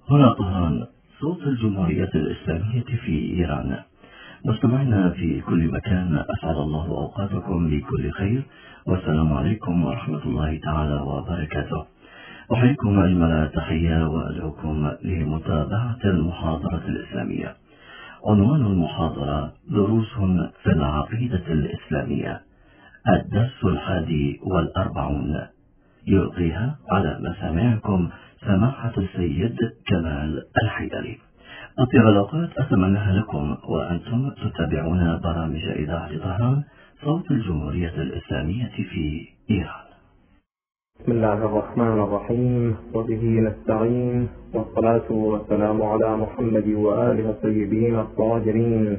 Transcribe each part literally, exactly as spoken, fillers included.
هنا طهران، صوت الجمهورية الإسلامية في إيران. مستمعينا في كل مكان، أسعد الله أوقاتكم بكل خير، والسلام عليكم ورحمة الله تعالى وبركاته. أحييكم أجمل تحية وأدعوكم لمتابعة المحاضرة الإسلامية. عنوان المحاضرة: دروس في العقيدة الإسلامية، الدرس الحادي والأربعون. يلقيها على مسامعكم سماحة السيد كمال الحيدري. أطيب الأوقات أتمناها لكم وأنتم تتابعون برامج إذاعة طهران، صوت الجمهورية الإسلامية في إيران. بسم الله الرحمن الرحيم، وبه نستعين، والصلاة والسلام على محمد وآله الطيبين الطاهرين.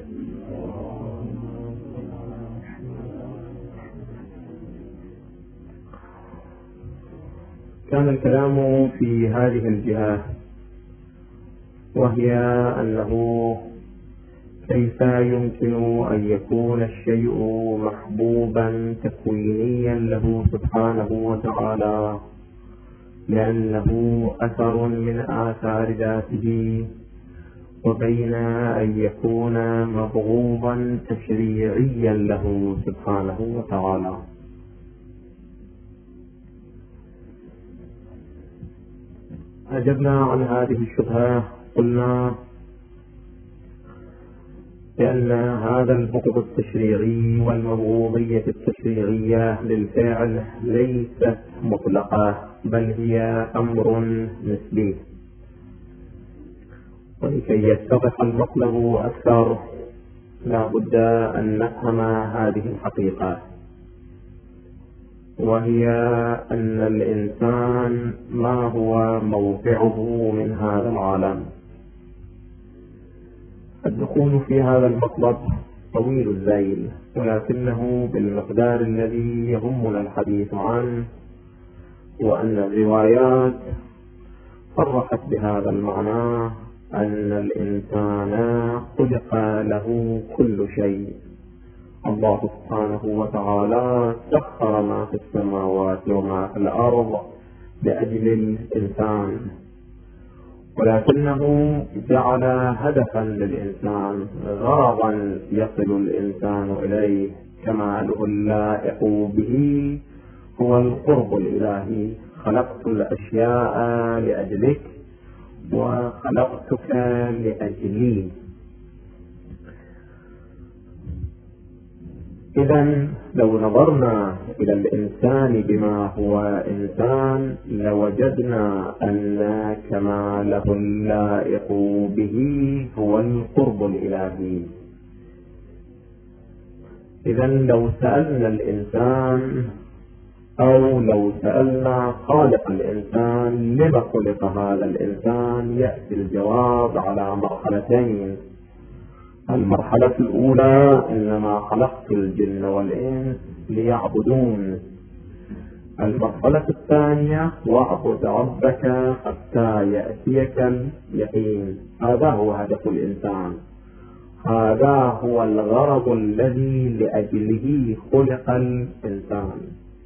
كان الكلام في هذه الجهة، وهي أنه كيف يمكن أن يكون الشيء محبوبا تكوينيا له سبحانه وتعالى، لأنه أثر من آثار ذاته، وبين أن يكون مبغوضا تشريعيا له سبحانه وتعالى. أجبنا عن هذه الشبهة، قلنا لأن هذا البغض التشريعي والمبغوضية التشريعية للفعل ليست مطلقة، بل هي أمر نسبي. ولكي يتضح المطلب أكثر لا بد أن نفهم هذه الحقيقة، وهي أن الإنسان ما هو موقعه من هذا العالم. الدخول في هذا المطلب طويل الذيل، ولكنه بالمقدار الذي يهمنا الحديث عنه، وأن الروايات صرحت بهذا المعنى، أن الإنسان خلق له كل شيء. الله سبحانه وتعالى سخر ما في السماوات وما في الأرض لأجل الإنسان، ولكنه جعل هدفا للإنسان، غرضا يصل الإنسان إليه. كماله اللائق به هو القرب الإلهي. خلقت الأشياء لأجلك وخلقتك لأجلي. إذن لو نظرنا إلى الإنسان بما هو إنسان، لوجدنا أن كماله اللائق به هو القرب الإلهي. إذن لو سألنا الإنسان، أو لو سألنا خالق الإنسان لما خلق هذا الإنسان، يأتي الجواب على مرحلتين. المرحلة الأولى: إنما خلقت الجن والإنس ليعبدون. المرحلة الثانية: واعبد ربك حتى يأتيك اليقين. هذا هو هدف الإنسان، هذا هو الغرض الذي لأجله خلق الإنسان.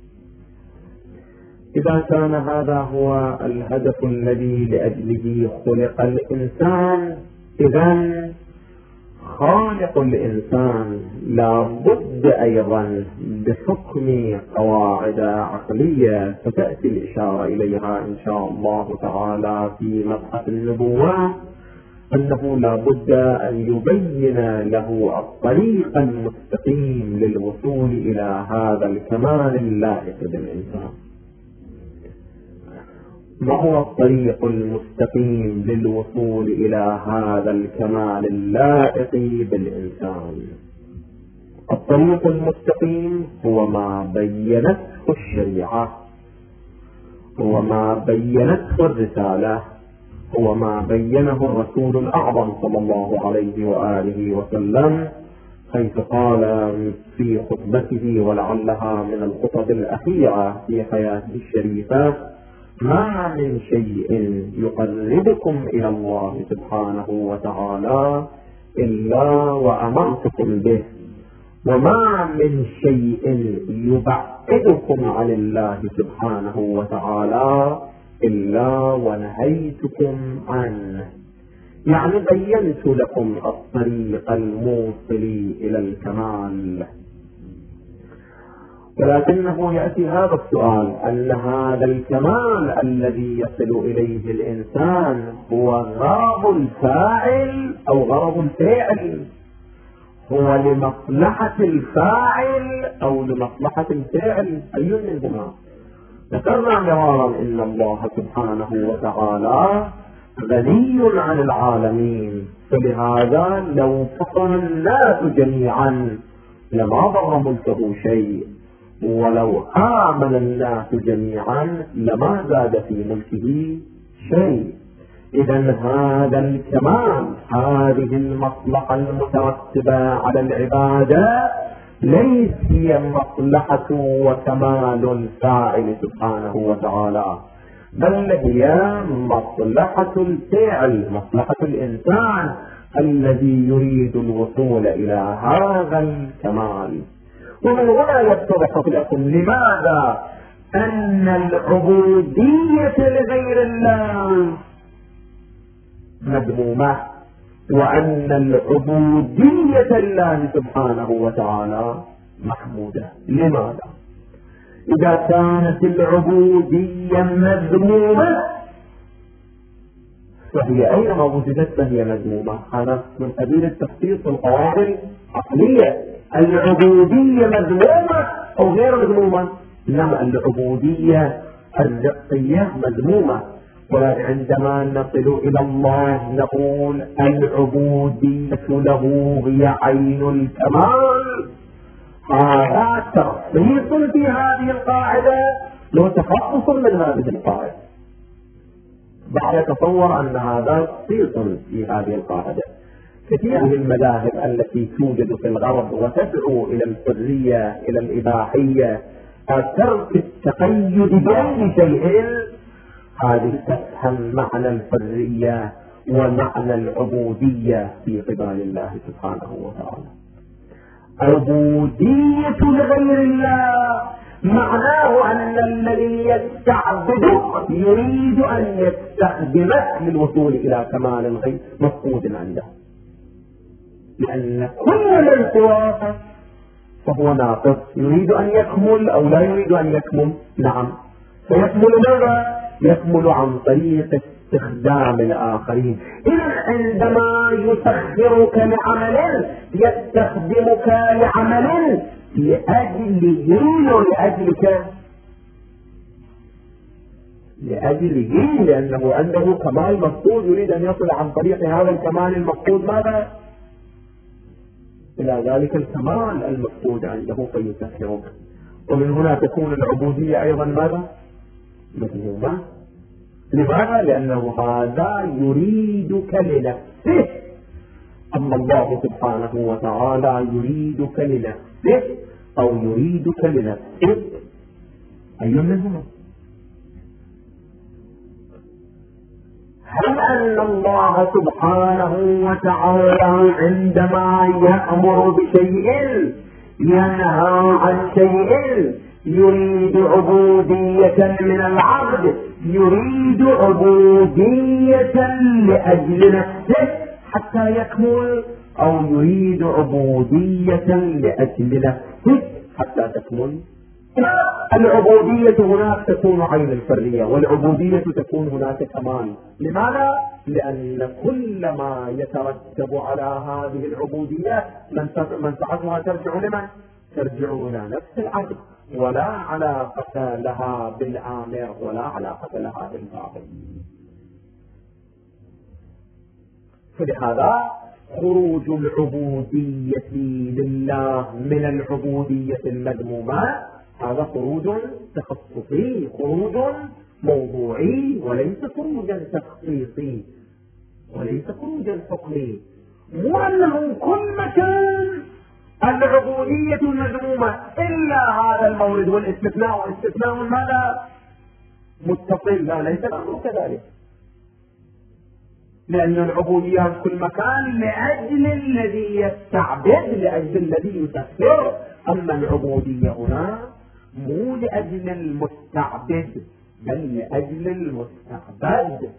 إذا كان هذا هو الهدف الذي لأجله خلق الإنسان، إذن خالق الإنسان لا بد أيضا بحكم قواعد عقلية ستأتي الإشارة إليها إن شاء الله تعالى في مبحث النبوة، أنه لا بد أن يبين له الطريق المستقيم للوصول إلى هذا الكمال اللائق بالإنسان. ما هو الطريق المستقيم للوصول إلى هذا الكمال اللائق بالإنسان؟ الطريق المستقيم هو ما بينته الشريعة، هو ما بينته الرسالة، هو ما بينه الرسول الأعظم صلى الله عليه وآله وسلم، حيث قال في خطبته، ولعلها من الخطب الأخيرة في حياته الشريفة: ما من شيء يقربكم إلى الله سبحانه وتعالى إلا وأمرتكم به، وما من شيء يبعدكم عن الله سبحانه وتعالى إلا ونهيتكم عنه، يعني بينت لكم الطريق الموصل إلى الكمال. ولكنه يأتي هذا السؤال، أن هذا الكمال الذي يصل إليه الإنسان هو غرض الفاعل أو غرض الفاعل؟ هو لمصلحة الفاعل أو لمصلحة الفاعل؟ أي منهما؟ ذكرنا مرارا إن الله سبحانه وتعالى غني عن العالمين، فلهذا لو فقر الناس جميعا لما ضر ملكه شيء، ولو آمن الناس جميعا لما زاد في ملكه شيء. إذا هذا الكمال، هذه المصلحة المترتبة على العبادة ليس هي مصلحة وكمال الفاعل سبحانه وتعالى، بل هي مصلحة الفعل، مصلحة الإنسان الذي يريد الوصول إلى هذا الكمال. ومن هنا يتضح لكم لماذا أن العبودية لغير الله مذمومة، وأن العبودية لله سبحانه وتعالى محمودة. لماذا؟ إذا كانت العبودية مذمومة فهي أينما وجدت فهي مذمومة. هذا من قبيل التخصيص القواعد العقلية. العبودية مذمومة أو غير مذمومة؟ لا، العبودية الرقية مذمومة. وعندما نصل إلى الله نقول العبودية له هي عين الكمال. هذا تخصيص في هذه القاعدة، لو تخصص من هذه القاعدة. بعد تصور أن هذا تخصيص في هذه القاعدة. كثير من المذاهب التي توجد في الغرب وتدعو إلى الحرية، إلى الإباحية، ترك التقيد بأي شيء، هذه تفهم معنى الحرية ومعنى العبودية في قبال الله سبحانه وتعالى. عبودية لغير الله معناه أن الذي يستعبدك يريد أن يستخدمك للوصول إلى كمال غير مفقود عنده، لأن كل من سواك فهو ناقص، يريد أن يكمل أو لا يريد أن يكمل. نعم، فيكمل ماذا؟ يكمل عن طريق استخدام الآخرين. إذا عندما يسخرك لعمل يستخدمك لعمل لأجله ولأجلك، لأجله، لأنه عنده كمال مفقود يريد أن يصل عن طريق هذا الكمال المفقود ماذا؟ إلى ذلك الكمال المفقود عنده فيسخرك. ومن هنا تكون العبودية أيضا ماذا؟ مذمومة. لماذا؟ لأنه هذا يريدك لنفسه، أما الله سبحانه وتعالى يريدك لنفسه أو يريدك لنفسك. أي منهما؟ هل أن الله سبحانه وتعالى عندما يأمر بشيء ينهى عن شيء يريد عبودية من العبد، يريد عبودية لأجل نفسه حتى يكمل، أو يريد عبودية لأجل نفسه حتى تكمل؟ العبودية هناك تكون عين الحرية، والعبودية تكون هناك كمال. لماذا؟ لأن كل ما يترتب على هذه العبودية منفعتها ترجع لمن؟ ترجع إلى نفس العبد، ولا علاقة لها بالآمر ولا علاقة لها بالفاعل. فلهذا خروج العبودية لله من العبودية المذمومة هذا خروج تخصصي، خروج موضوعي، وليس خروجا تخصيصي، وليس خروجا حكمي. مو أنه كل مكان العبودية المذمومة إلا هذا المورد، والاستثناء والاستثناء ماذا؟ متصل. لا، ليس الأمر كذلك، لأن العبودية في كل مكان لأجل الذي يستعبد، لأجل الذي يسخر. أما العبودية هنا مو لأجل المستعبد، بل لأجل المستعبد،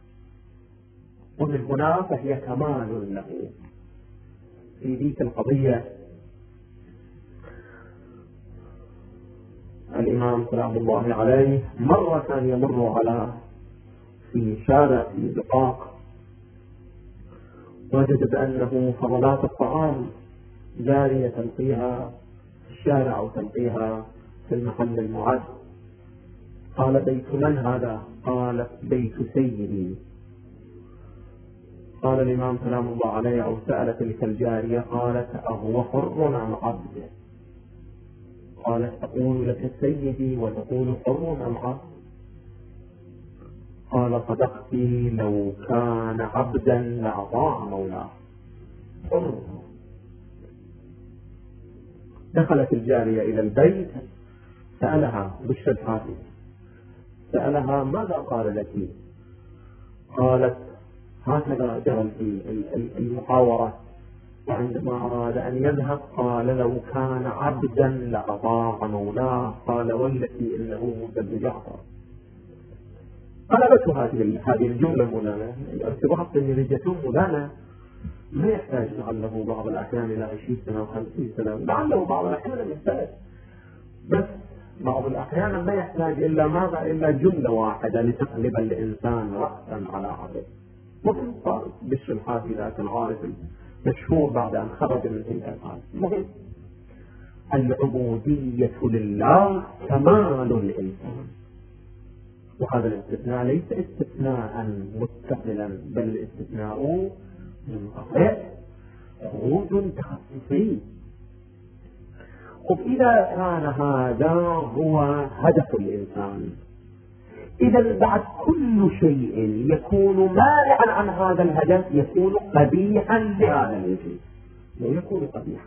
ومن هنا فهي كمال له. في ذيك القضية الإمام سلام الله عليه مرة كان يمر على في شارع في دقاق، وجد بأنه فضلات الطعام جارية تلقيها في الشارع أو تلقيها في المحل المعد. قال: بيت من هذا؟ قال: بيت سيدي. قال الإمام سلام الله عليه أو سألت تلك الجارية قالت: أهو حر أم عبد؟ قالت: تقول لك سيدي وتقول حر أم عبد؟ قال: صدقت، لو كان عبدا لأطاع مولاه. حر. دخلت الجارية إلى البيت، سألها بشر الحافظ، سألها: ماذا قال لك؟ قالت: هكذا جرى المحاورة، وعندما أراد أن يذهب قال: لو كان عبدا لأطاع مولاه. قال: والتي إنه مدد جعفر. قلبته هذه هذه الجملة مولانا، ارتباط نتيجته مولانا ما يحتاج لعله بعض الأحيان إلى عشرين سنة أو خمسين سنة، لعله بعض الأحيان يحتاج، بس بعض الأحيان ما يحتاج إلا ماذا؟ إلا جملة واحدة لتقلب الإنسان رأسا على عقب. مهم صار بشر الحافي ذاك العارف المشهور بعد أن خرج من تلك الحال. مهم العبودية لله كمال الإنسان، وهذا الاستثناء ليس استثناء متصلا، بل الاستثناء منقطع خروج تخصصي. إذا كان هذا هو هدف الإنسان، إذا بعد كل شيء يكون مانعا عن هذا الهدف يكون قبيحا لهذا الوجود، لا يكون قبيحا.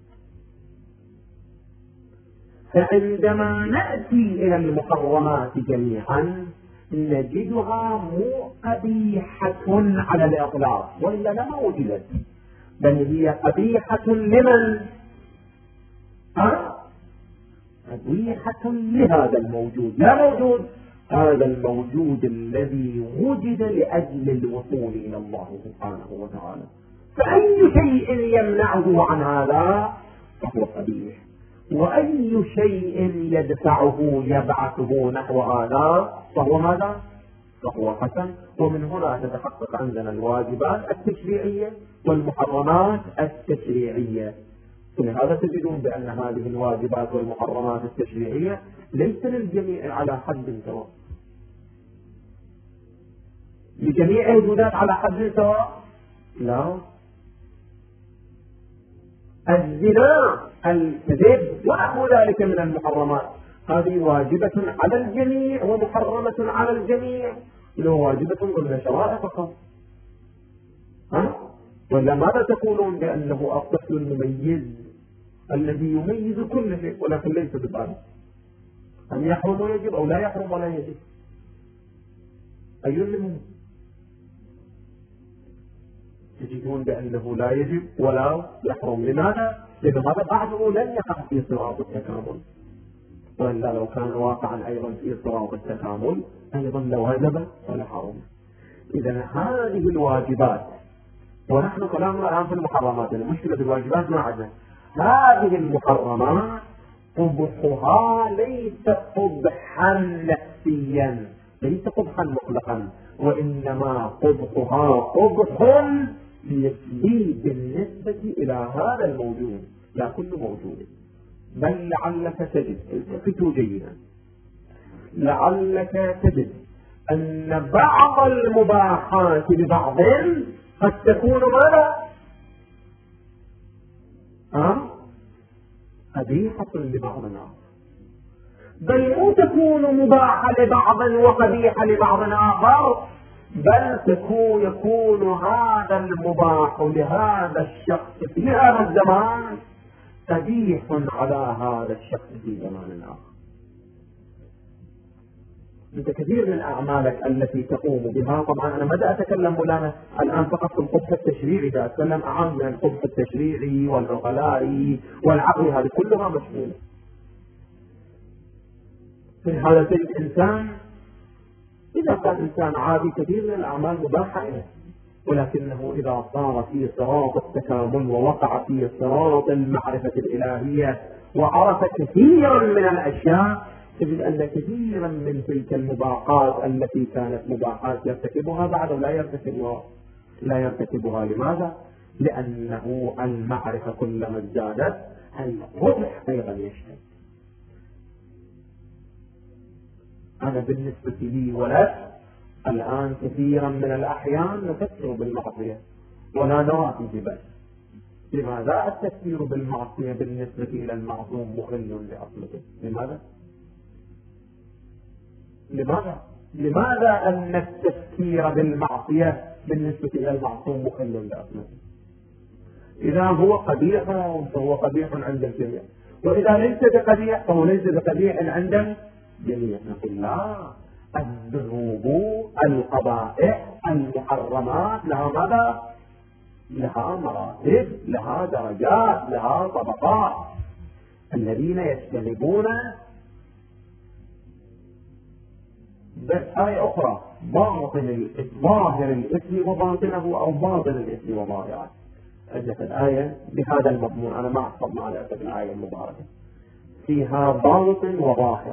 فعندما نأتي إلى المحرمات جميعا نجدها مو قبيحة على الإطلاق، وإلا لما وجدت، بل هي قبيحة لمن؟ أه؟ قبيحة لهذا الموجود، لا موجود هذا الموجود الذي وجد لأجل الوصول إلى الله سبحانه وتعالى. فأي شيء يمنعه عن هذا فهو قبيح، وأي شيء يدفعه يبعثه نحو هذا فهو ماذا؟ فهو حسن. ومن هنا تتحقق عندنا الواجبات التشريعية والمحرمات التشريعية. ولهذا تجدون بأن هذه الواجبات والمحرمات التشريعية ليس للجميع على حد سواء، لجميع الوجودات على حد سواء، لا. الزنا، الكذب ونحو ذلك من المحرمات هذه واجبة على الجميع ومحرمة على الجميع، لو واجبة ضمن شرائع فقط. ها؟ ولا ماذا تقولون بأنه الطفل المميز الذي يميز كل شيء، ولكن ليس بذلك؟ أن يحرم ويجب أو لا يحرم ولا يجب؟ أي منهم؟ تجدون بأنه لا يجب ولا يحرم. لماذا؟ لأن هذا بعده لن يقع في صراط التكامل، وإلا لو كان واقعا أيضا في صراط التكامل أيضا لوجب ولا حرم. إذا هذه الواجبات، ونحن كلامنا الآن في المحرمات، المشكلة بالواجبات ما عندنا. هذه المحرمات قبحها ليس قبحا نفسيا، ليس قبحا مطلقا، وإنما قبحها قبح نسبي بالنسبة إلى هذا الموجود، لا كل موجود. بل لعلك تجد، التفتوا جيدا، لعلك تجد أن بعض المباحات لبعض قد تكون ماذا؟ أه؟ قبيحة لبعض آخر، بل مو تكون مباحة لبعض وقبيحة لبعض آخر، بل تكون يكون هذا المباح لهذا الشخص في هذا الزمان قبيح على هذا الشخص في زمان آخر. أنت كثير من أعمالك التي تقوم بها، طبعا أنا ماذا أتكلم مولانا الآن فقط في القبح التشريعي، أتكلم أعم من القبح التشريعي والعقلائي والعقلي، هذه كلها مشمولة. في حالة الإنسان إذا كان إنسان عادي كثير من الأعمال مباحة إليه، ولكنه إذا صار في صراط التكامل ووقع في صراط المعرفة الإلهية وعرف كثيرا من الأشياء، تجد أن كثيرا من تلك المباحات التي كانت مباحات يرتكبها بعد لا يرتكبها لا يرتكبها لماذا؟ لأنه المعرفة كلما ازدادت القبح أيضا يشتد. أنا بالنسبة لي ولد الآن كثيرا من الأحيان نفكر بالمعصية ولا نرى في جبل. لماذا التفكير بالمعصية بالنسبة إلى المعصوم مخل لأصله؟ لماذا؟ لماذا؟ لماذا أن التفكير بالمعصية بالنسبة إلى المعصوم مخل لأصله؟ إذا هو قبيح فهو قبيح عند الجميع، وإذا ليس بقبيح فهو ليس بقبيح عند الجميع. نقول لا، الذنوب القبائح المحرمات لها ماذا؟ لها مراتب، لها درجات، لها طبقات. الذين يجتنبون بس آية أخرى باطن ظاهر الإثم وباطنه أو باطن الإثم وظاهره. أجت الآية بهذا المضمون، أنا ما أحفظ مع الأسف الآية المباركة فيها باطن وظاهر.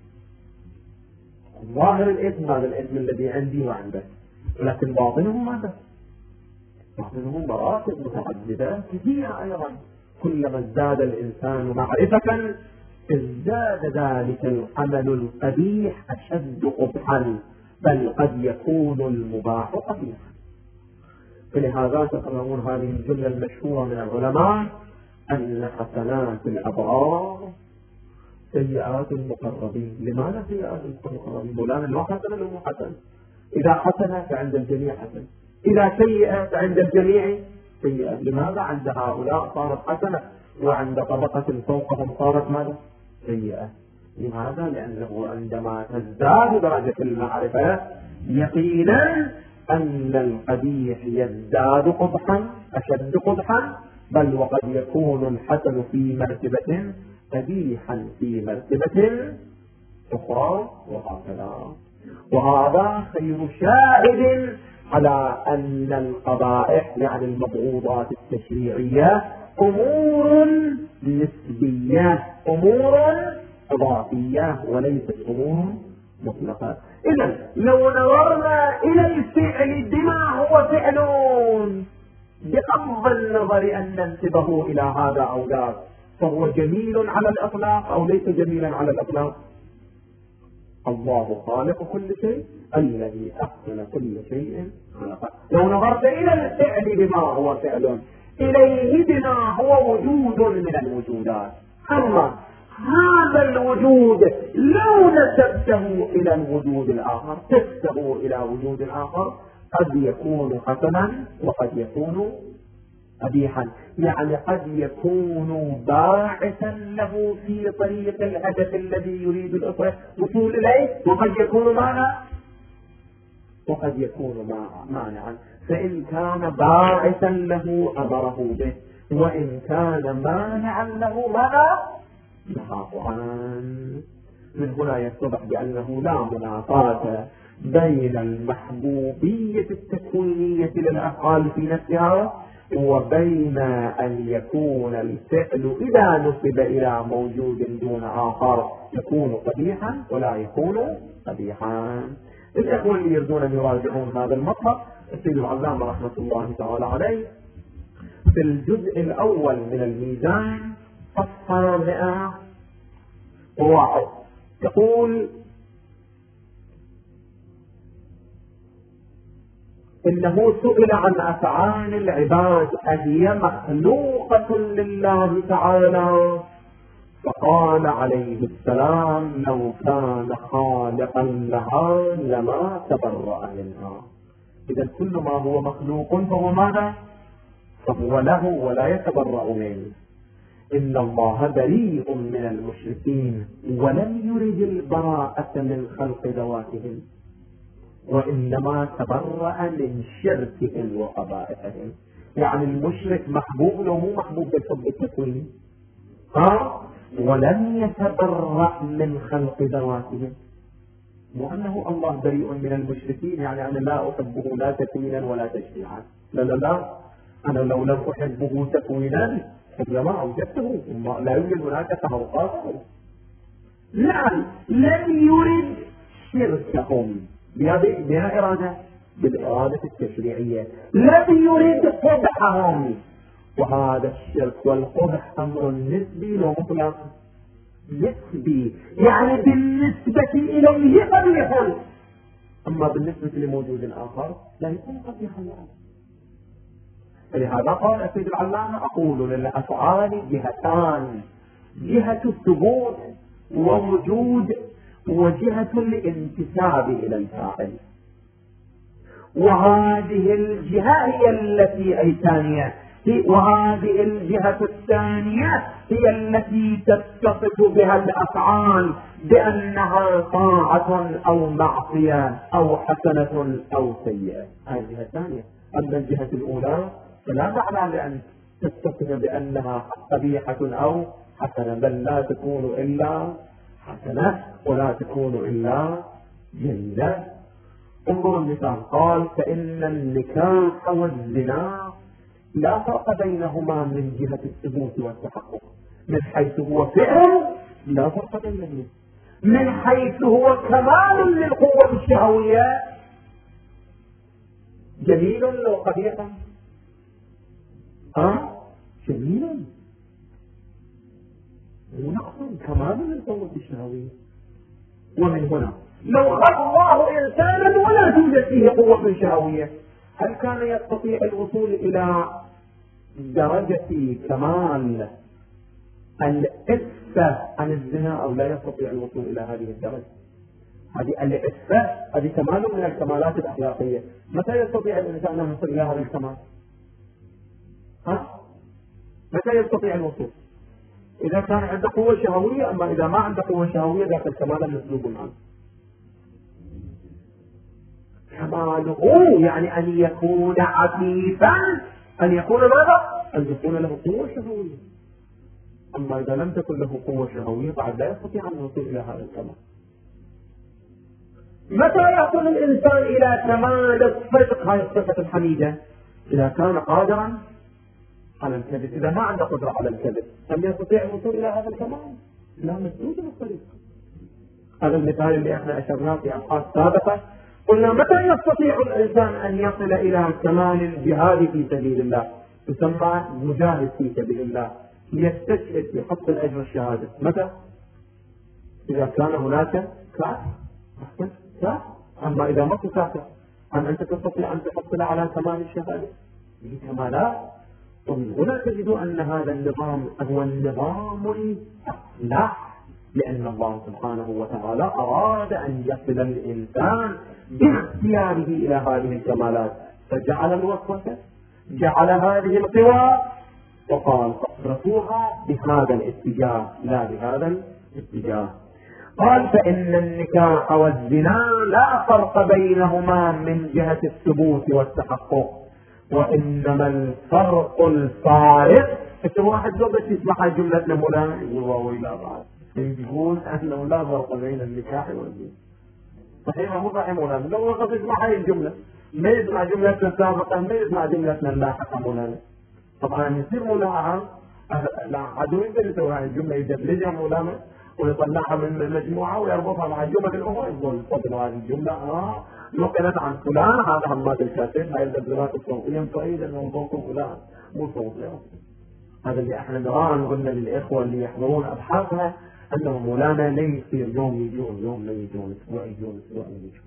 ظاهر الإثم هذا الإثم الذي عندي وعندك، ولكن باطنه ماذا؟ باطنه مراتب متعددة كثيرة أيضا. كلما ازداد الإنسان معرفة ازداد ذلك العمل القبيح أشد قبحا، بل قد يكون المباح قبيحا. فلهذا تقرؤون هذه الجملة المشهورة من العلماء أن حسنات الأبرار سيئات المقربين. لماذا سيئات المقربين؟ مولانا لو حسن له حسن، إذا حسن فعند الجميع حسن، إذا سيئة فعند الجميع سيئة. لماذا؟ عند هؤلاء صارت حسنة وعند طبقة فوقهم صارت ماذا؟ سيئة. لماذا؟ لأنه عندما تزداد درجة المعرفة يقينا أن القبيح يزداد قبحا أشد قبحا، بل وقد يكون الحسن في مرتبة قبيحا في مرتبة أخرى وهكذا. وهذا خير شاهد على أن القبائح يعني المبغوضات التشريعية أمور نسبية، أمور إضافية وليست أمور مطلقة. إذن لو نظرنا إلى الفعل بما هو فعل بغض النظر أن ننسبه إلى هذا أو ذاك، فهو جميل على الإطلاق أو ليس جميلا على الإطلاق؟ الله خالق كل شيء الذي أحسن كل شيء خلقه. لو نظرت إلى الفعل بما هو فعل إليه بما هو وجود من الوجودات، أما هذا الوجود لو نسبته إلى الوجود الآخر تسبه إلى وجود آخر قد يكون حسنا وقد يكون قبيحا، يعني قد يكون باعثا له في طريق الهدف الذي يريد الوصول إليه، وقد يكون مانعا وقد يكون مانعا. فإن كان باعثا له أمره به، وإن كان مانعا له ماذا؟ نهاه عنه. من هنا يتضح بأنه لا منافاة بين المحبوبية التكوينية للأفعال في نفسها وبين أن يكون الفعل إذا نسب إلى موجود دون آخر يكون قبيحا ولا يكون قبيحا. الإخوة اللي يريدون أن يراجعون هذا المطلب، السيد العلامة رحمة الله تعالى عليه في الجزء الأول من الميزان صفحة مئة وواحد يقول إنه سئل عن أفعال العباد أهي مخلوقة لله تعالى، فقال عليه السلام لو كان خالقا لها لما تبرأ منها. إذا كل ما هو مخلوق فهو ماذا؟ فهو له ولا يتبرأ منه. إن الله بريء من المشركين ولم يرد البراءة من خلق ذواتهم، وإنما تبرأ من شركهم وقبائحهم. يعني المشرك محبوب لو مو محبوب بالحب التكويني، ها ولم يتبرأ من خلق ذواتهم. وأنه الله بريء من المشركين، يعني أنا لا أحبه لا تكوينا ولا تشريعا. لا لا لا، أنا لو لم أحبه تكوينا لما أوجدته، لا يوجد هناك تفوقات. نعم، لم يرد شركهم بها إرادة، بالإرادة التشريعية، لم يرد قبحهم، وهذا الشرك والقبح أمر نسبي ومطلق. نسبي يعني بالنسبة إليه قبيح، أما بالنسبة لموجود آخر لا يكون قبيحا يعني. فلهذا قال سيد العلامة: أقول للأفعال جهتان، جهة الثبوت ووجود، وجهة الانتساب إلى الفاعل، وهذه الجهة هي التي أي ثانية، وهذه الجهة الثانية هي التي تتصف بها الأفعال بأنها طاعة أو معصية أو حسنة أو سيئة. هذه الجهة الثانية. أما الجهة الأولى فلا معنى لأن تتصف بأنها قبيحة أو حسنة، بل لا تكون إلا حسنة ولا تكون إلا جيدة. انظروا المثال، قال: فإن النكاح والزنا لا فرق بينهما من جهة الثبوت والتحقق. من حيث هو فعل لا فرق بينهما، من حيث هو كمال للقوة الشهوية جميل لو قبيحا. ها جميل ونقص كمال للقوة الشهوية. ومن هنا لو خلق الله إنسانا ولا توجد فيه قوة شهوية، هل كان يستطيع الوصول إلى درجة كمال العفة عن الزنا أو لا يستطيع الوصول إلى هذه الدرجة؟ هذه العفة هذه كمال من الكمالات الأخلاقية. متى يستطيع الإنسان أن يصل إلى هذا الكمال؟ ها؟ متى يستطيع الوصول؟ إذا كان عنده قوة شهوية. أما إذا ما عنده قوة شهوية ذاك الكمال مسلوب عنه. كماله يعني أن يكون عفيفا، أن يكون ماذا؟ أن يكون له قوة شهوية. أما إذا لم تكن له قوة شهوية بعد لا يستطيع أن يوصل إلى هذا الكمال. متى يصل الإنسان إلى كمال الصدق، هذه الصفة الحميدة؟ إذا كان قادرا على الكذب. إذا ما عنده قدرة على الكذب هل يستطيع الوصول إلى هذا الكمال؟ لا، مسدود الطريق. هذا المثال اللي احنا أشرناه في أبحاث سابقة، قلنا متى يستطيع الإنسان أن يصل إلى كمال الجهاد في سبيل الله، يسمى مجاهد في سبيل الله، يستشهد في حق الأجر الشهادة. متى؟ إذا كان هناك كافر. أما إذا ما كافر هل أنت تستطيع أن تحصل على كمال الشهادة؟ بكمالات. ومن هنا تجد أن هذا النظام هو النظام الأصلح، لأن الله سبحانه وتعالى أراد أن يصل الإنسان باختياره إلى هذه الكمالات، فجعل الوسوسة، جعل هذه القوى، وقال: فاصرفوها بهذا الاتجاه لا بهذا الاتجاه. قال: فإن النكاح والزنا لا فرق بينهما من جهة الثبوت والتحقق، وإنما الفرق الفارق. انت واحد لو بس يسمع جملة مولانا يقول واوي لا بعد، يقول أنه لا فرق بين النكاح والزنا. صحيح مو صحيح مولانا؟ لو وقف يسمع هاي الجملة ما يسمع جملتنا السابقة، ما يسمع جملتنا اللاحقة مولانا. طبعا يصير مولانا لا عدو يقدر يسوي هاي الجملة، يدبلجها مولانا ويطلعها من المجموعة ويربطها مع الجمل الأخرى، يقول فضل هذه الجملة آه نقلت عن فلان، هذا حماد الكاتب، هاي التبذيرات الصوتية صعيدة من صوت فلان مو صوت له. هذا اللي احنا نراه، قلنا للإخوة اللي يحضرون أبحاثنا أنه مولانا لا يصير يوم يجون يوم لا يجون، أسبوع يجون أسبوع لا يجون،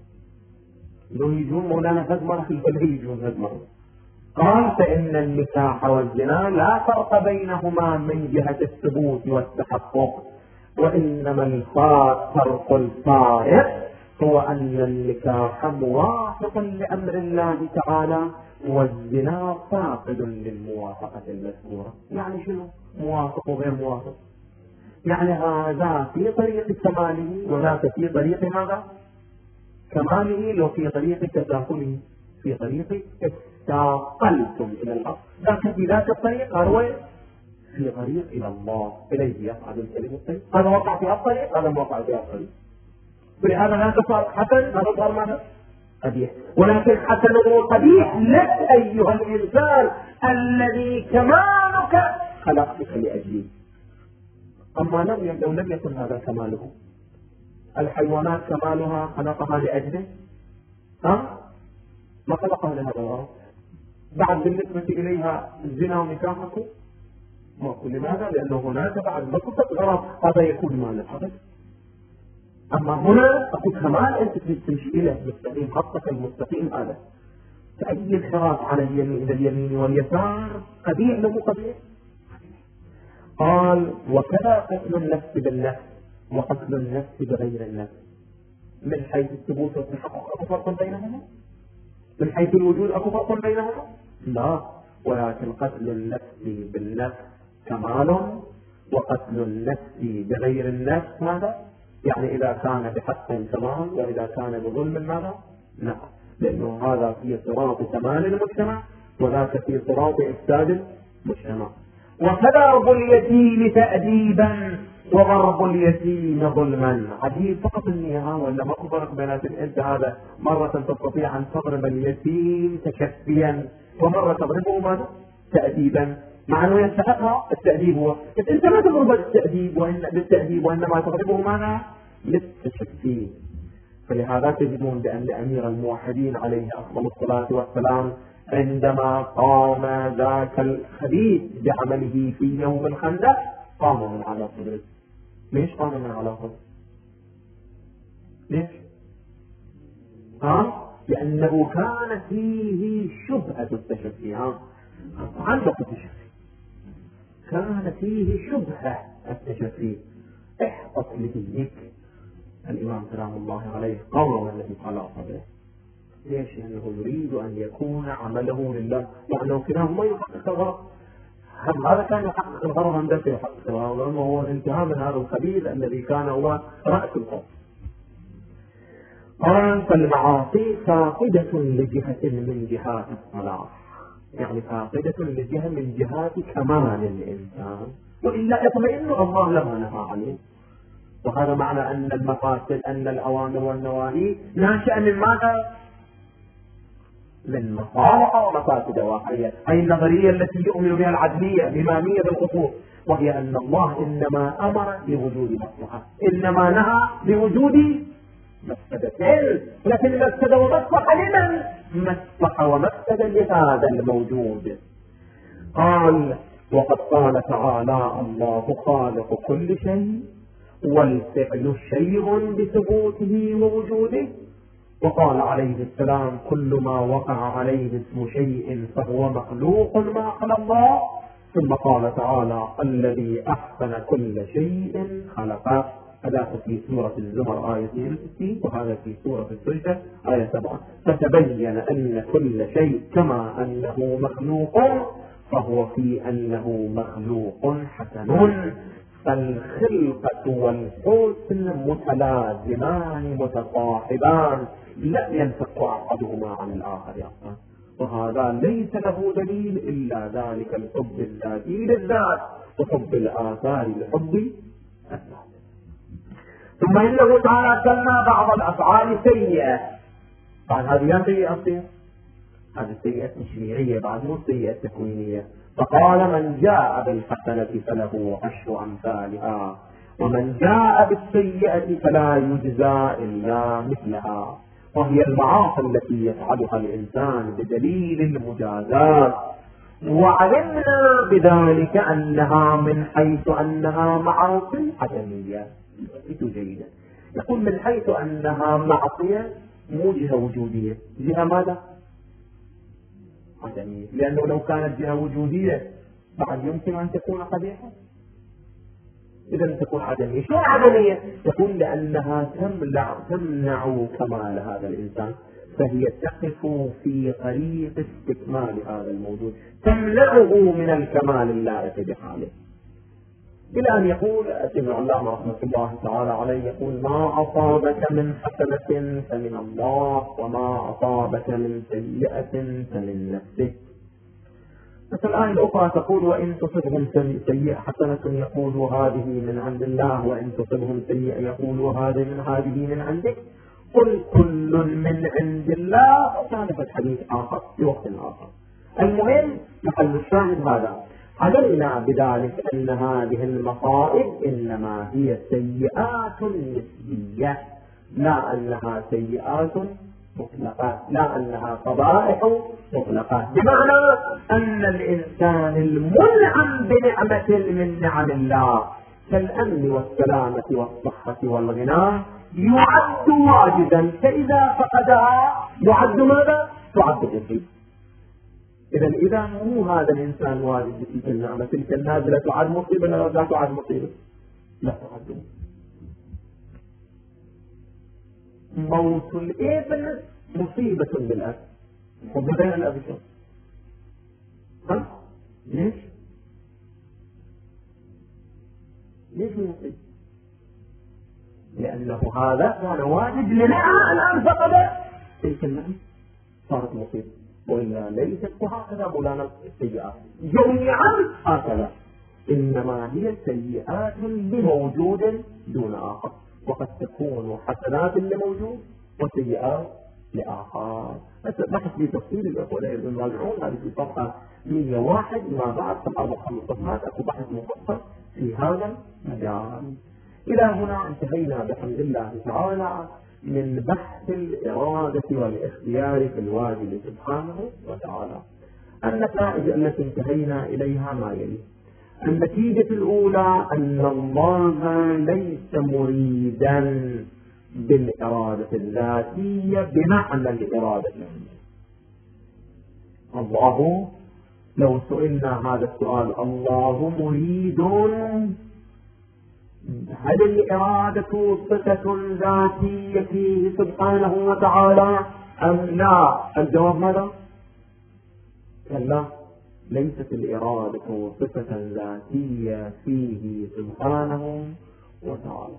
لو يجون مولانا فد مرة في البلد يجون فد مرة. قال: فإن النكاح والزنا لا فرق بينهما من جهة الثبوت والتحقق، وإنما الفرق الفارق هو أن النكاح موافق لأمر الله تعالى، والزنا فاقد للموافقة المذكورة. يعني شنو موافق وغير موافق؟ يعني هذا في طريق كماله وذاك في طريق ماذا؟ كماله. لو في طريق تداخله، في طريق استاقلتم إلى الأرض، لكن في ذاك الطريق هو في طريق إلى الله، إليه يصعد الكلم الطيب. هذا وقع في الطريق، هذا وقع في الطريق. ولهذا هذا صار حسن، هذا صار ماذا؟ قبيح. ولكن حسن وقبيح لك أيها الإنسان الذي كمالك خلقتك لأجله. أما لم لو لم يكن هذا كماله، الحيوانات كمالها خلقها لأجله؟ ها؟ ما خلقها لهذا الغرض. بعد بالنسبة إليها الزنا ونكاحكم ما كل. لماذا؟ لأنه هناك بعد بسطة غرض هذا يكون مال الحدث. أما هنا أقول كمال أنت تمشي إليه مستقيم، خطك المستقيم هذا. فأي انحراف على اليمين إلى اليمين واليسار قبيح له قبيح. قال وكذا قتل النفس بالنفس وقتل النفس بغير النفس. من حيث الثبوت والتحقق أكو فرق بينهما؟ من حيث الوجود أكو فرق بينهما؟ لا، ولكن قتل النفس بالنفس كمال، وقتل النفس بغير النفس ماذا؟ يعني إذا كان بحق كمال وإذا كان بظلم ماذا؟ لا، لأنه هذا في صراط كمال المجتمع وذاك في صراط إفساد المجتمع. وكذا ضرب اليتيم تأديبا وضرب اليتيم ظلما. عجيب فقط النهاية ولا ما فرق بينات. انت هذا مرة تستطيع أن تضرب اليتيم تكفيا ومرة تضربه ماذا؟ تأديبا، مع أنه يستحقها التأديب. هو أنت ما تضرب التأديب وإن بالتأديب وإنما تضربه ماذا؟ للتكفي. فلهذا تجدون بأن أمير الموحدين عليه أفضل الصلاة والسلام عندما قام ذاك الخبيث بعمله في يوم الخندق قام من على صدره. ليش قام من على صدره؟ ليش؟ ها؟ لأنه كان فيه شبهة التشفي. ها؟ عندك التشفي كان فيه شبهة التشفي. احفظ لديك الإمام سلام الله عليه قوله الذي على صدره. ليش؟ لأنه يريد أن يكون عمله لله، لأنه كده ما يحقق الغرض. هذا كان يحقق الغرض عند في يحقق الغرض، لأنه هو الانتهاء من هذا الخبيث الذي كان هو رأس القوم. قال فالمعاصي فاقدة لجهة من جهات الصلاح، يعني فاقدة لجهة من جهات كمال الإنسان، وإلا يطمئن الله لما نهى عنه. وهذا معنى أن المقاصد أن الأوامر والنواهي ناشئة من ماذا؟ من مصالح ومفاسد واقعية. أي النظرية التي يؤمن بها العدلية الإمامية بالخصوص، وهي أن الله إنما أمر بوجود مصلحة، إنما نهى بوجود مفسدتين، لكن مفسدة ومصلحة لمن؟ مصلحة ومفسدة لهذا الموجود. قال وقد قال تعالى الله خالق كل شيء والفعل شيء بثبوته ووجوده. وقال عليه السلام كل ما وقع عليه اسم شيء فهو مخلوق ما خلق الله. ثم قال تعالى الذي أحسن كل شيء خلقه. هذا في سورة الزمر آية ستين، وهذا في سورة السجدة آية سبعة. فتبين أن كل شيء كما أنه مخلوق فهو في أنه مخلوق حسن. فالخلقة والحسن متلازمان متصاحبان لا ينفك أحدهما عن الآخر أصلا. وهذا ليس له دليل إلا ذلك الحب الذاتي للذات وحب الآثار لحب الذات. ثم إنه تعالى سمى بعض الأفعال سيئة. بعد هذه سيئة أصلا، هذه السيئة تشريعية بعد مو السيئة التكوينية. فقال من جاء بالحسنة فله عشر أمثالها ومن جاء بالسيئة فلا يجزى إلا مثلها. وهي المعاصي التي يفعلها الإنسان بدليل المجازات. وعلمنا بذلك أنها من حيث أنها معاصي عدمية. جيدا يقول من حيث أنها معصية مو جهة وجودية، جهة ماذا؟ عدمية. لأنه لو كانت جهة وجودية بعد يمكن أن تكون قبيحة. إذا تكون عدمية. شو عدمية؟ تكون لأنها تمنع تمنع كمال هذا الإنسان، فهي تقف في طريق استكمال هذا الموجود، تمنعه من الكمال اللائق بحاله. إلى أن يقول سيدنا العلامة رحمة الله تعالى عليه يقول ما أصابك من حسنة فمن الله وما أصابك من سيئة فمن نفسك. مثل الآية الأخرى تقول وإن تصبهم سيئة حسنة يقولوا هذه من عند الله وإن تصبهم سيئة يقولوا هذه من هذه من عندك قل كل من عند الله. وكان الحديث آخر في وقت آخر. المهم محل الشاهد هذا. علمنا بذلك أن هذه المصائب إنما هي سيئات نسبية، لا أنها سيئات مطلقة، لا أنها قبائح مطلقة، بمعنى أن الإنسان المنعم بنعمة من نعم الله كالأمن والسلامة والصحة والغنى يعد واجدا، فإذا فقدها يعد ماذا؟ تعد مصيبة. إذا إذا مو هذا الإنسان واجد بتلك النعمة، تلك النازلة تعد مصيبة لا لا تعد مصيبة؟ لا تعد. موت الابن مصيبة بالأب، وبدأ الأب شو؟ ها؟ ليش؟ ليش مصيبة؟ لأنه هذا كان واجد لنعمة الآن فقد تلك النعمة صارت مصيبة، وإلا ليست هكذا مولانا السيئات جميعا هكذا، إنما هي سيئات لموجود دون آخر، وقد تكون حسنات لموجود وسيئات لآخر. بحث في تفصيل الأخوة المراجعون هذه في صفحة مئة وواحد ما بعد صفحة وخمس صفحات أكو بحث مفصل في هذا المجال. إلى هنا انتهينا بحمد الله تعالى من بحث الإرادة والاختيار في الواجب سبحانه وتعالى. النتائج التي انتهينا إليها ما يلي: النتيجة الأولى أن الله ليس مريدا بالإرادة الذاتية بمعنى الإرادة الذاتية. الله لو سئلنا هذا السؤال الله مريد، هل الإرادة صفة ذاتية فيه سبحانه وتعالى أم لا؟ الجواب ماذا؟ لا، ليست الإرادة صفة ذاتية فيه سبحانه وتعالى.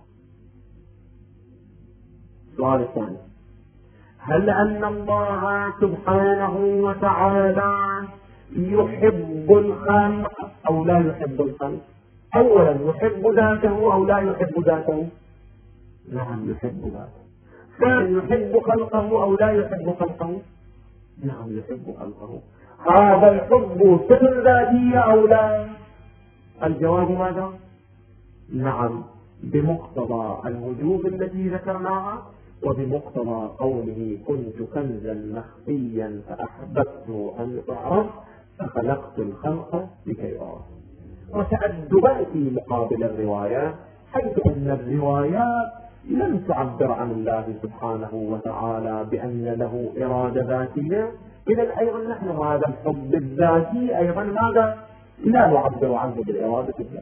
السؤال الثاني: هل أن الله سبحانه وتعالى يحب الخلق أو لا يحب الخلق؟ أولا يحب ذاته أو لا يحب ذاته؟ نعم يحب ذاته. ثانيا يحب خلقه أو لا يحب خلقه؟ نعم يحب خلقه. هذا الحب صفة ذاتية أو لا؟ الجواب ماذا؟ نعم، بمقتضى الوجوب التي ذكرناها، وبمقتضى قوله كنت كنزا مخفيا فأحببت أن أعرف فخلقت الخلق لكي أعرف. وتأدبا في مقابل الروايات، حيث أن الروايات لم تعبر عن الله سبحانه وتعالى بأن له إرادة ذاتية، إذا أيضا نحن هذا الحب الذاتي أيضا ماذا؟ لا نعبر عنه بالإرادة الذاتية.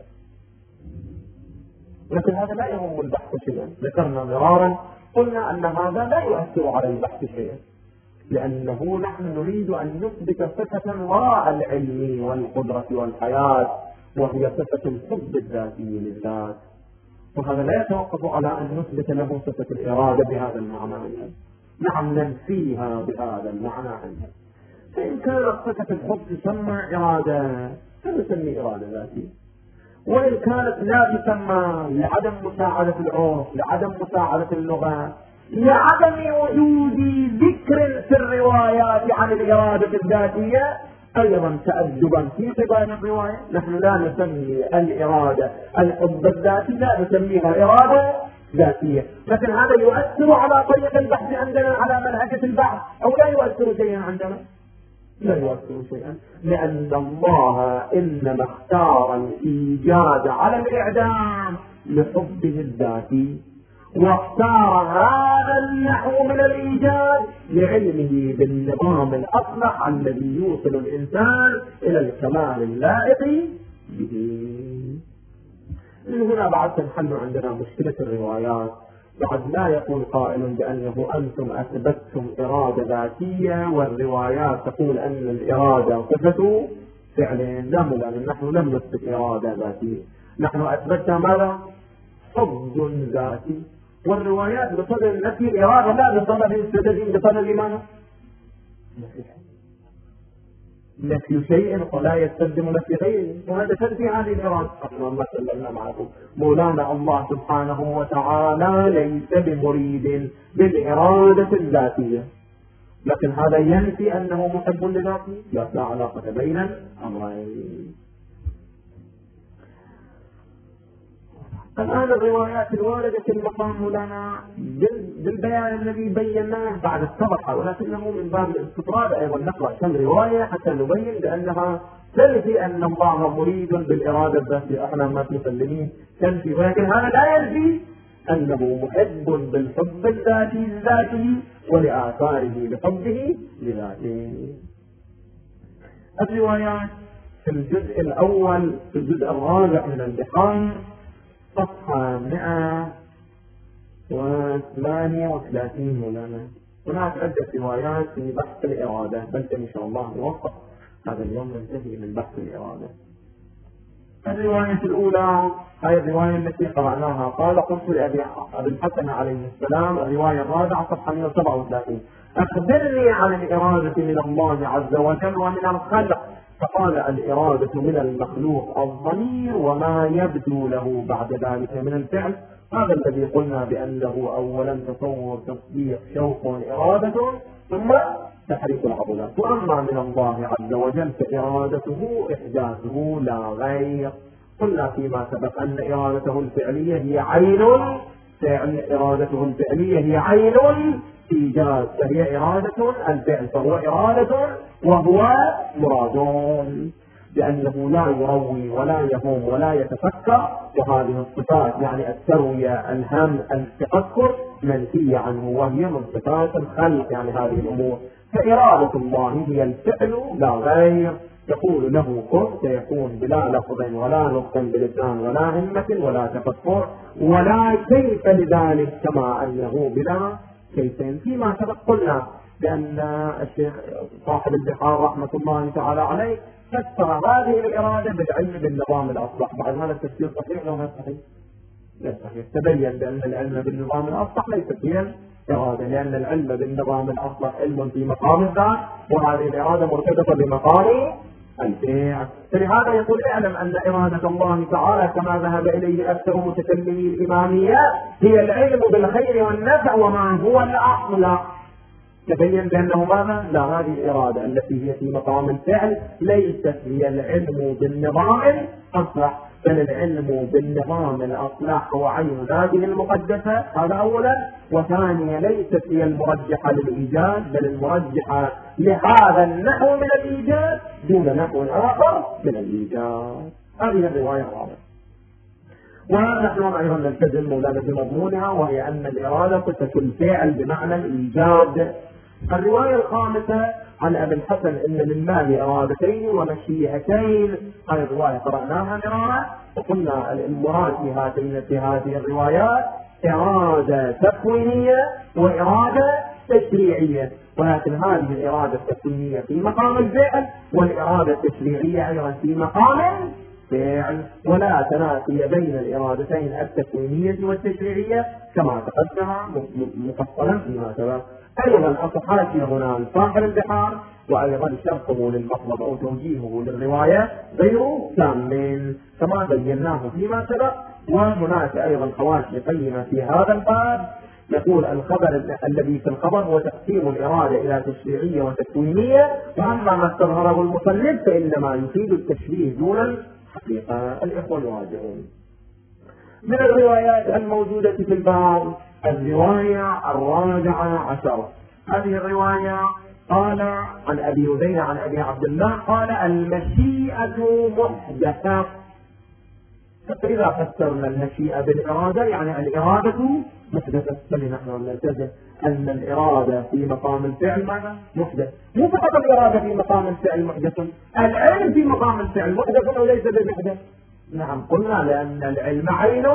لكن هذا لا يهم البحث شيئا، ذكرنا مرارا قلنا أن هذا لا يؤثر على البحث شيئا، لأنه نحن نريد أن نثبت صفة وراء العلم والقدرة والحياة، وهي صفة الحب الذاتي للذات، وهذا لا يتوقف على أن نثبت له صفة الإرادة بهذا المعنى عنها. نعم ننفيها بهذا المعنى عنها. فإن كانت صفة الحب تسمى إرادة فنسمي إرادة ذاتية، وإن كانت لا تسمى لعدم مساعدة العرف، لعدم مساعدة اللغة، لعدم وجود ذكر في الروايات عن الإرادة الذاتية، أيضا تأدبا في قبال الرواية نحن لا نسمي الإرادة الحب الذاتي، لا نسميها إرادة ذاتية. لكن هذا يؤثر على طريقة البحث عندنا، على منهجة البحث، أو لا يؤثر شيئا عندنا؟ لا يؤثر شيئا، لأن الله إنما اختار الإيجاد على الإعدام لحبه الذاتي، واختار هذا النحو من الإيجاد لعلمه بالنظام الأصلح الذي يوصل الإنسان إلى الكمال اللائق به. من هنا بعد تنحل عندنا مشكلة الروايات. بعد لا يقول قائل بأنه أنتم أثبتتم إرادة ذاتية والروايات تقول أن الإرادة صفة فعل. لا مولانا، نحن لم نثبت إرادة ذاتية، نحن أثبتنا ماذا؟ حب ذاتي، والروايات بصدد نفي الإرادة لا بصدد السدد بصدد ماذا؟ نفي شيء ولا يستلزم نفي غيره، وهذا تنفي هذه الإرادة. احنا ما سلمنا معكم مولانا الله سبحانه وتعالى ليس بمريد بالإرادة الذاتية، لكن هذا ينفي أنه محب لذاته، لا علاقة بين الأمرين. الآن الروايات الواردة في المقام لنا بالبيان الذي بيناه بعد السبق، ولكنه من باب الاستطراد أيضا نقرأ كم رواية حتى نبين بأنها تنفي أن الله مريد بالإرادة الذاتية. احنا ما مسلمين تنفي، ولكن هذا لا ينفي أنه محب بالحب الذاتي لذاته ولآثاره بحبه لذاته. الروايات في الجزء الأول في الجزء الرابع من البحار صفحة مئة وثمانية وثلاثين مولانا. هناك عدة روايات في بحث الإرادة، بل إن شاء الله نوفق هذا اليوم ننتهي من بحث الإرادة. الرواية الأولى هي الرواية التي قرأناها، قال قلت لأبي الحسن عليه السلام، الرواية الرابعة صفحة مئة وسبعة وثلاثين: أخبرني عن الإرادة من الله عز وجل ومن الخلق. فقال: الإرادة من المخلوق الضمير وما يبدو له بعد ذلك من الفعل. هذا الذي قلنا بأنه أولا تصور تصديق شوق إرادة ثم تحريك العضلات. وأما من الله عز وجل فإرادته إحداثه لا غير. قلنا فيما سبق أن إرادته الفعلية هي عين فعل، إرادته الفعلية هي عين إيجاد، فهي إرادة الفعل، فهو إرادة وهو مراد، لأنه لا يروي ولا يهم ولا يتفكر، وهذه الصفات يعني التروية الهم التفكر منفية عنه، وهي من صفات الخلق يعني هذه الأمور. فإرادة الله هي الفعل لا غير، يقول له كن سيكون بلا لفظ ولا نطق بلسان ولا همة ولا تفكر ولا كيف لذلك، كما أنه بلا كيفين. فيما سبق قلنا بأن الشيخ صاحب البحار رحمة الله تعالى عليه فسر هذه الإرادة بالعلم بالنظام الأصلح. بعد هذا التفسير صحيح ولا صحيح؟ لا صحيح. تبين بأن العلم بالنظام الأصلح ليس فيها إرادة، لأن العلم بالنظام الأصلح علم في مقام الذات، وهذه الإرادة مرتبطة بمقام الفعل. فلهذا يقول: اعلم أن إرادة الله تعالى كما ذهب إليه أكثر متكلمي الإمامية هي العلم بالخير والنفع وما هو الأصل. تبين بأنه ماذا؟ لا، هذه الإرادة التي هي في مقام الفعل ليست هي العلم بالنظام الأصلح، بل العلم بالنظام الأصلح هو عين ذاته المقدسة، هذا أولا. وثانيا ليست هي المرجحة للإيجاد، بل المرجحة لهذا النحو من الإيجاد دون نحو آخر من الإيجاد. هذه الرواية الرابعة. ونحن أيضا نلتزم مولانا بمضمونها، وهي أن الإرادة صفة الفعل بمعنى الإيجاد. الرواية الخامسة عن أبي الحسن إن لله إرادتين ومشيئتين، هذه الرواية قرأناها مرارا، وقلنا المراد في هذه في هذه الروايات إرادة تكوينية وإرادة تشريعية، ولكن هذه الإرادة التكوينية في مقام الفعل، والإرادة التشريعية أيضا في مقام فعل، ولا تنافي بين الإرادتين التكوينية والتشريعية كما تقدم مفصلا فيما سبق. أيضا أصحاتي هنا صاحب البحار، وأيضا شرطه للمطلب أو توجيهه للرواية غير تام كما بيناه فيما سبق. وهناك أيضا خواشي قيمة في هذا الباب. يقول: الخبر الذي في الخبر هو تقسيم الإرادة إلى تشريعية وتكوينية، وأما ما استظهره المصنف فإنما يفيد التشبيه دون الحقيقة. الإخوة الواجهون من الروايات الموجودة في الباب الرواية الرابعة عشر. هذه الرواية قال عن أبي هذيلة عن أبي عبد الله قال: المشيئة محدثة. فإذا فسرنا المشيئة بالإرادة يعني الإرادة محدثة، فلنحن نلتزم أن الإرادة في مقام الفعل ماذا؟ محدث. مو فقط الإرادة في مقام الفعل محدث، العلم في مقام الفعل محدث وليس بمحدث. نعم قلنا لأن العلم عين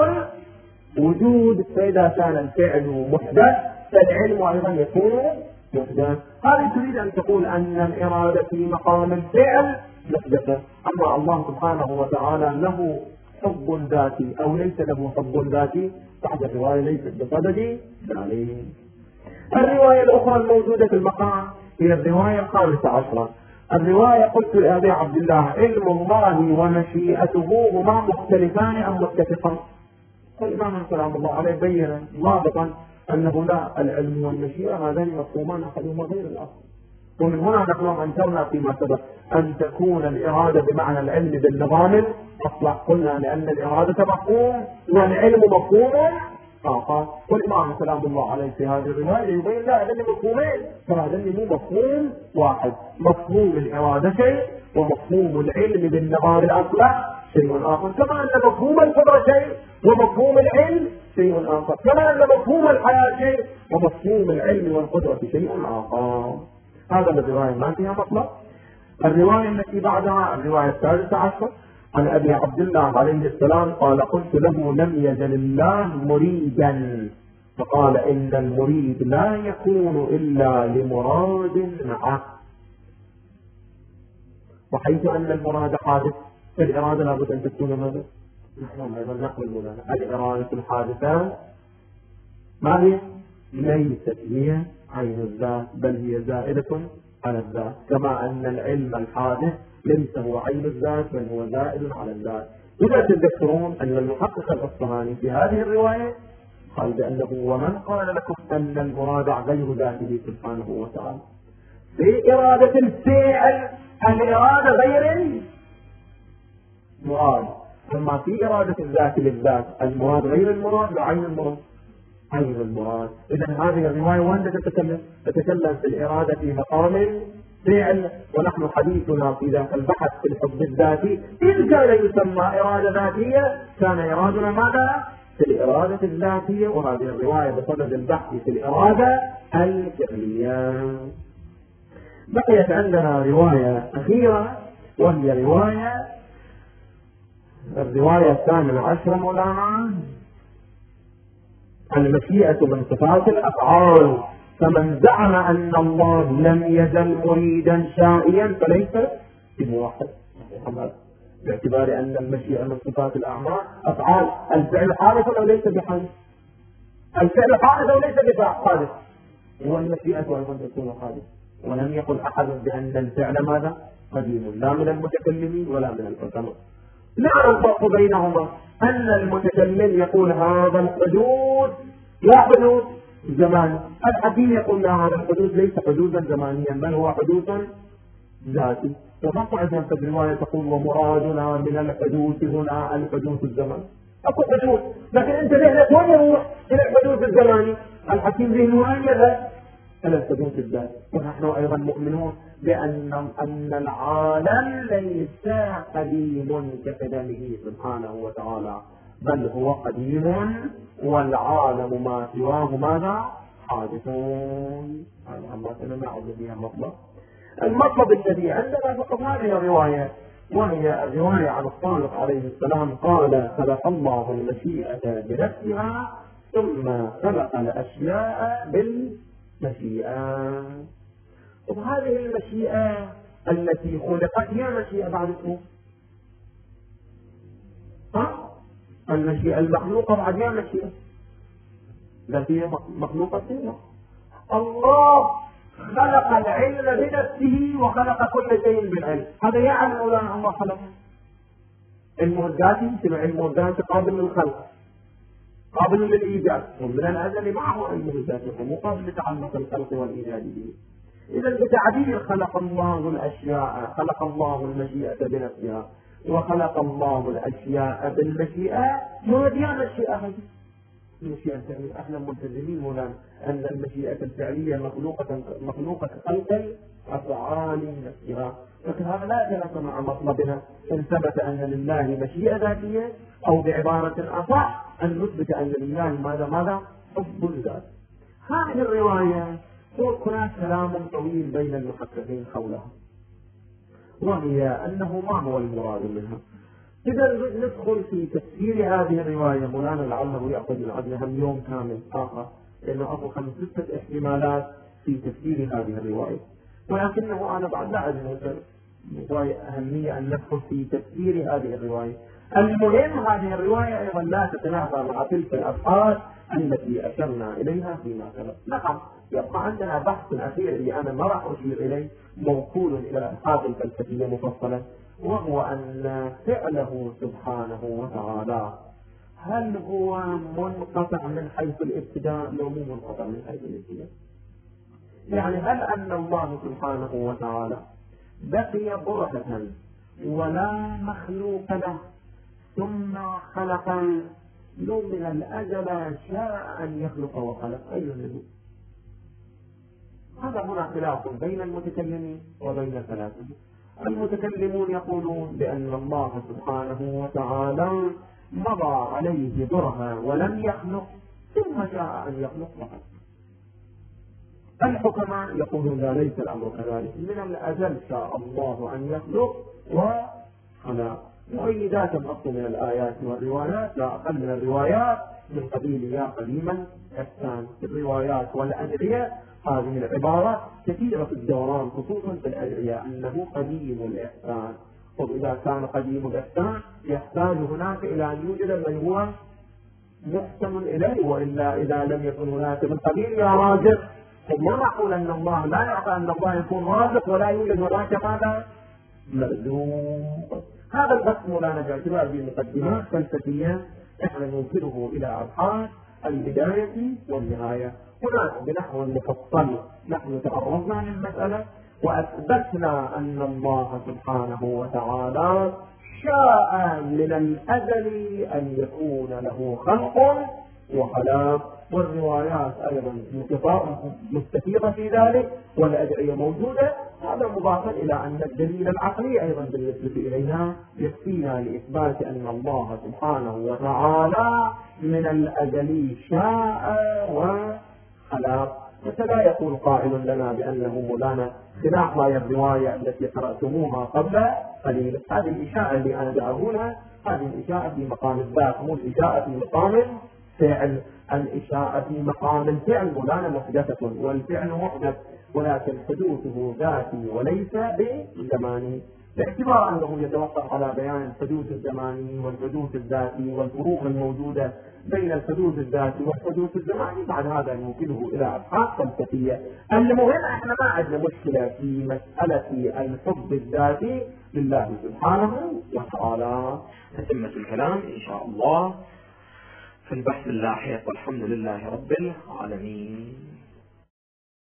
وجود، فإذا كان الفعل محدث فالعلم أيضا يكون محدث. هذه تريد أن تقول أن الإرادة في مقام الفعل محدثة. أما الله سبحانه وتعالى له حب ذاتي أو ليس له حب ذاتي، بعد الرواية ليست بصدد دليل. الرواية الأخرى الموجودة في المقام هي الرواية الخامسة عشرة. الرواية قلت لأبي عبد الله علم الله ومشيئته هما مختلفان أم متفقان؟ فالإمام سلام الله عليه بين ضابطا أنه لا، العلم والمشيئة هذان مفهومان أحدهما غير الآخر. ومن هنا نحن أنكرنا فيما سبق أن تكون الإرادة بمعنى العلم بالنظام أصلح، قلنا لأن الإرادة مفهوم والعلم مفهوم آخر. والإمام سلام الله عليه في هذه الرواية يبين لا، هذين مفهومين، فهذين مو مفهوم واحد، مفهوم الإرادة شيء ومفهوم العلم بالنظام الأصلح شيء آخر، كما أن مفهوم القدرة شيء ومفهوم العلم شيء آخر، كما أن مفهوم الحياة شيء ومفهوم العلم والقدرة شيء آخر. هذا الرواية ما فيها مطلب. الرواية التي بعدها الرواية الثالثة عشر عن أبي عبد الله عليه السلام قال قلت له لم يزل الله مريدا، فقال إن المريد لا يكون إلا لمراد معه. وحيث أن المراد حادث فالإرادة لابد أن تكون ماذا؟ نحن أيضا نقول لنا الإرادة الحادثة ما هي؟ ليست هي عين الذات بل هي زائدة على الذات، كما أن العلم الحادث ليس هو عين الذات بل هو زائد على الذات. إذا تذكرون أن المحقق الأصفهاني في هذه الرواية قال بأنه ومن قال لكم أن المراد غير ذاته سبحانه وتعالى في إرادة الفعل، الإرادة غير المراد، أما في إرادة الذات للذات المراد غير المراد وعين المراد عين المراد. إذا هذه الرواية وين تتكلم؟ تتكلم في الإرادة في مقام فعل، ونحن حديثنا في ذاك البحث في الحب الذاتي إن كان يسمى إرادة ذاتية كان إرادنا ماذا؟ في الإرادة الذاتية، وهذه الرواية بصدد البحث في الإرادة الفعلية. بقيت عندنا رواية أخيرة وهي رواية الرواية الثامنة عشرة مولانا المشيئة من صفات الأفعال. فمن زعم أن الله لم يزل مريدا شائيا فليس بموحد، باعتبار أن المشيئة من صفات الأعمال أفعال. الفعل حادث أو ليس بحادث؟ الفعل حادث أو ليس بحادث؟ هو المشيئة أيضا تكون حادث. ولم يقل أحد بأن الفعل ماذا؟ قديم، لا من المتكلمين ولا من الحكماء. لا الفرق بينهما أن المتكلم يقول هذا الحدود لا حدود زمان، الحكيم يقول لا هذا الحدود ليس حدودا زمانيا بل هو حدود ذاتي. وتقع في الرواية تقول ومرادنا من الحدود هنا الحدود الزمان. أكو حدود لكن أنت ذهنك وين يروح إلى الحدود الزماني؟ الحكيم ذهنه وين يذهب؟ إلى الحدود الذاتي. ونحن أيضا مؤمنون بأن أن العالم ليس قديم كقدمه سبحانه وتعالى بل هو قديم والعالم ما سواه ماذا؟ حادثون. هذا الله نعوذ به المطلب. المطلب الذي عندنا فقط هذه الرواية، وهي الرواية عن الصادق عليه السلام قال خلق الله المشيئة بنفسها ثم خلق الأشياء بالمشيئة. وهذه المشيئة التي خلقت هي مشيئة بعد اسمه ها؟ المشيئة المخلوقة بعد هي مشيئة التي هي مخلوقة فيها. الله خلق العلم بنفسه وخلق كل شيء بالعلم. هذا يعني أولا الله خلق علمه الذاتي، يصير علمه الذاتي قابل للخلق قابل للإيجاد، ومن الأزل معه علمه الذاتي ومو قابل لتعلق الخلق والإيجاد به. إذا بتعبير خلق الله الأشياء، خلق الله المشيئة بنفسها وخلق الله الأشياء بالمشيئة، ما هي مشيئة هذه؟ المشيئة الفعلية. احنا ملتزمين مولانا أن المشيئة الفعلية مخلوقة مخلوقة خلق أفعال نفسها، لكن هذا لا يتناسب مع مطلبنا. إن ثبت أن لله مشيئة ذاتية أو بعبارة أصح أن نثبت أن لله ماذا ماذا حب الذات. هذه الرواية هناك كلام طويل بين المحققين حولها، وهي أنه ما هو المراد منها. إذا ندخل في تفسير هذه الرواية مولانا لعله يأخذ العدل هم يوم كامل آخر، لأنه أخذ خمس ستة احتمالات في تفسير هذه الرواية، ولكنه أنا بعد لا أجد رواية أهمية أن ندخل في تفسير هذه الرواية. المهم هذه الرواية أيضا لا تتنافى مع تلك الأبحاث التي أشرنا إليها فيما سبق. نعم يبقى عندنا بحث أخير اللي أنا ما راح أشير إليه موصول إلى الأبحاث الفلسفية مفصلا، وهو أن فعله سبحانه وتعالى هل هو منقطع من حيث الابتداء لو مو منقطع من حيث الابتداء؟ يعني هل أن الله سبحانه وتعالى بقي برهة ولا مخلوق له ثم خلق لو من الأزل شاء أن يخلق وخلق؟ أي منه؟ هذا هنا خلاف بين المتكلمين وبين الفلاسفة. المتكلمون يقولون بأن الله سبحانه وتعالى مضى عليه برهة ولم يخلق ثم شاء أن يخلق وخلق. الحكماء يقولون لا، ليس الأمر كذلك، من الأزل شاء الله أن يخلق وخلق. مؤيدات النص من الآيات والروايات لا أقل من الروايات من قبيل يا قديما إحسان. الروايات والأدعية هذه العبارة كثيرة في الدوران خصوصا في الأدعية أنه قديم الإحسان. وإذا كان قديم الإحسان يحتاج هناك إلى أن يوجد من هو محسن إليه، وإلا إذا لم يكن هناك من قبيل يا رازق ما نقول أن الله لا يعطى أن الله يكون رازق ولا يوجد هناك ماذا مرزوق. هذا البحث مولانا باعتبار بمقدمات فلسفية احنا نوصله إلى أبحاث البداية والنهاية. هناك بنحو مفصل نحن تعرضنا للمسألة وأثبتنا أن الله سبحانه وتعالى شاء من الأزل أن يكون له خلق وخلاق، والروايات أيضا مستفيضة في ذلك والأدعية موجودة. هذا مضافا إلى أن الدليل العقلي أيضا بالنسبة إلينا يكفينا لإثبات أن الله سبحانه وتعالى من الأزل شاء وخلق. فلا يقول قائل لنا بأنه مولانا خلاف هذه الرواية التي قرأتموها قبل قليل. هذه الإشاعة اللي أنا دعوها هذه الإشاعة في مقام الذات، مو الإشاعة في مقام فعل. الإشاعة في مقام الفعل مولانا محدثة، والفعل محدث ولكن حدوثه ذاتي وليس بزماني، باعتبار أنه يتوقف على بيان الحدوث الزماني والحدوث الذاتي والفروق الموجودة بين الحدوث الذاتي والحدوث الزماني. بعد هذا نوكله إلى أبحاث فلسفية. المهم احنا ما عندنا مشكلة في مسألة الحب الذاتي لله سبحانه وتعالى. نتمة الكلام إن شاء الله في البحث اللاحق، والحمد لله رب العالمين.